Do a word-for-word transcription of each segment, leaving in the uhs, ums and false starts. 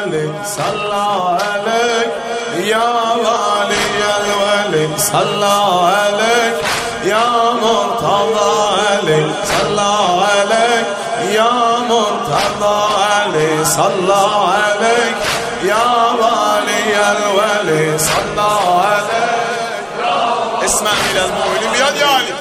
الولي صلى عليك يا والي الولي صلى عليك يا مرتضى علي صلى عليك يا مرتضى علي صلى عليك يا والي الولي صلى عليك. اسمع إلى المؤمنين بيد علي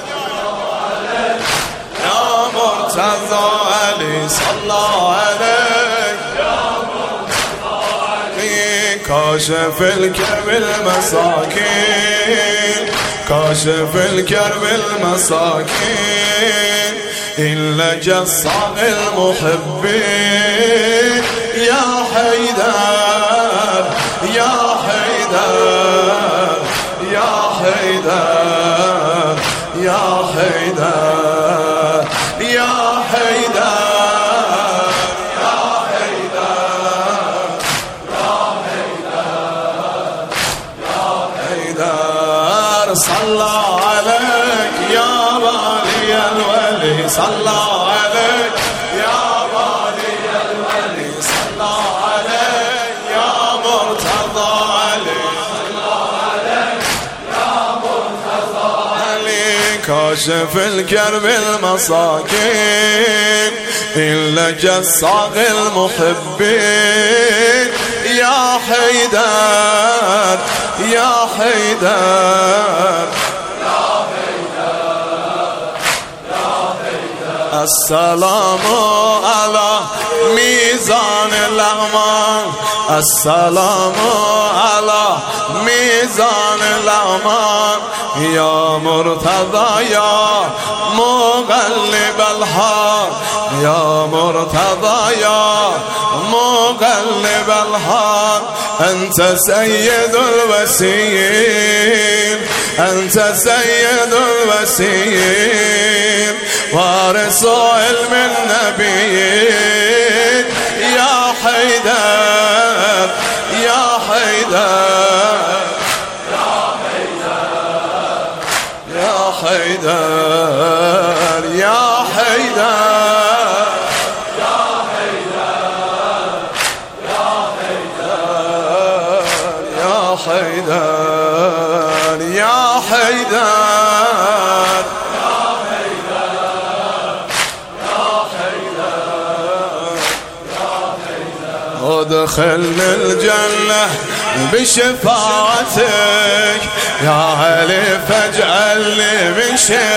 يا مرتضى علي صلى عليك يا مرتضى علي كاشف الكرب المساكين كاشف الكرب المساكين إلا جصاق المحبين يا حيدر يا حيدر يا حيدر يا حيدر يا حيدر يا حيدر يا حيدر يا حيدر صلى عليك يا والي الولي صلى عليك يا والي الولي صلى عليك يا مرتضى علي صلى عليك يا مرتضى علي كاشف الكرب المساكين إلا جصاق المحبين يا حيدر يا حيدر السلام على ميزان الأمان السلام على ميزان الأمان يا مرتضى يا مقلب الحال يا مرتضى يا مقلب الحال أنت سيد الوسيين أنت سيد الوسيين وارث علم النبيين يا حيدر يا حيدر يا حيدر يا حيدر يا حيدر يا حيدر يا حيدر يا حيدر ادخلنا الجنة بشفاعتك يا علي فاجعلني من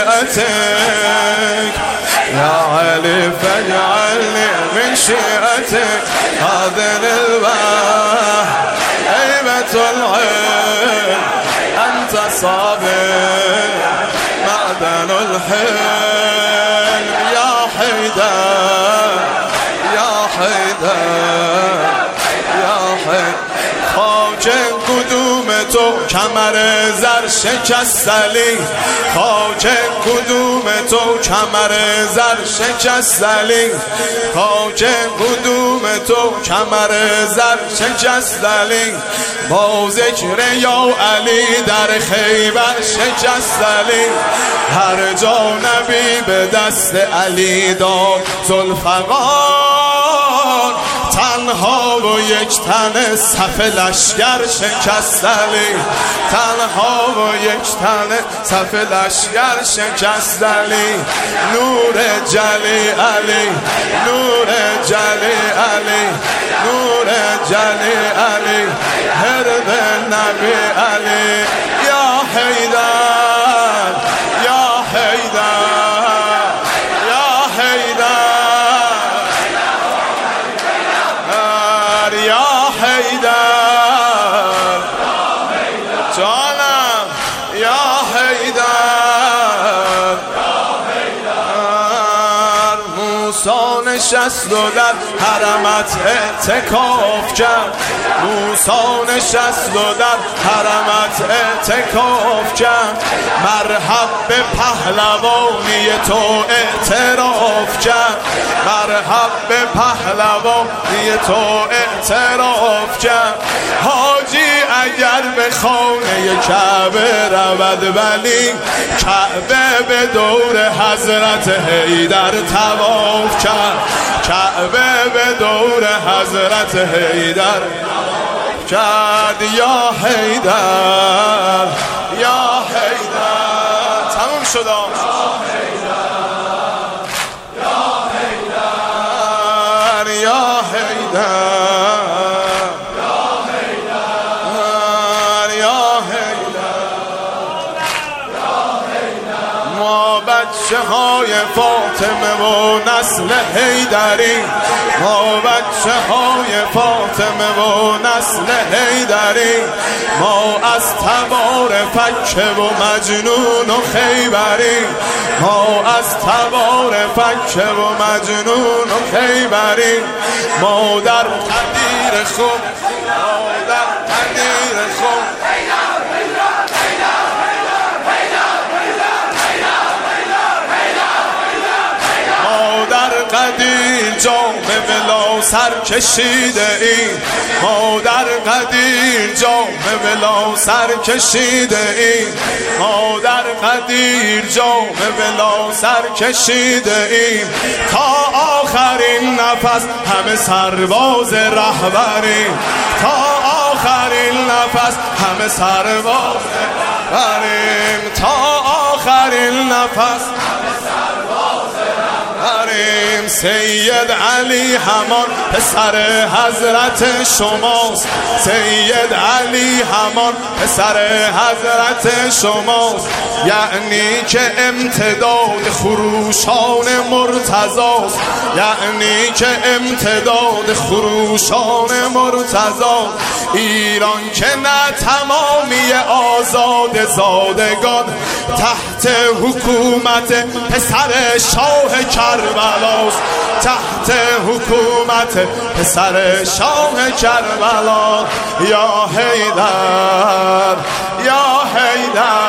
شيعتك يا علي فاجعلني من شيعتك هذا الباه هيبة العين أنت صابر معدن الحلم يا حيدر يا حيدر يا حيدر خاک کدوم تو کمر زر شکستلی خاک کدوم تو کمر زر شکستلی خاک کدوم تو کمر زر شکستلی با ذکر یا علی در خیبر شکستلی هر جا نبی به دست علی داد ذوالفقار تنها و یک تن صف لشگر شکستلی تنها و یک تن صف لشگر شکستلی نور جلی علی نور جلی علی نور جلی علی هرب نبی علی یا حیدر یا حیدر یا حیدر یا حیدر جانم یا حیدر موسی نشست و در حرمت اعتکاف کرد موسی نشست و در حرمت اعتکاف کرد مرحب به پهلوانی تو اعتراف کرد مرحب به پهلوانی تو اعتراف کرد حاجی اگر به خانه کعبه رود ولی کعبه به دور حضرت حیدر طواف کرد کعبه به دور حضرت حیدر کرد. یا حیدر یا حیدر. تموم شد. یا حیدر یا حیدر یا حیدر. ما بچه های فاطمه و نسل حیدری، ما بچه های فاطمه و نسل حیدری، ما از تبار فکه و مجنون و خیبری، ما از تبار فکه و مجنون و خیبری، ما در قدیر خم، ما در قدیر خم. قدیر جام ولا سر کشیده ایم، ما در قدیر جام ولا سر کشیده ایم، ما در قدیر جام ولا سر کشیده ایم. تا آخرین نفس همه سرباز رهبریم، تا آخرین نفس همه سرباز رهبریم، تا آخرین نفس سید علی همان پسر حضرت شماست، سید علی همان پسر حضرت شماست، یعنی که امتداد خروشان مرتضاست، یعنی که امتداد خروشان مرتضاست. ایران که نه تمامی آزاد زادگان تحت حکومت پسر شاه کربلاست، تحت حکومت پسر شاه کربلا. یا حیدر یا حیدر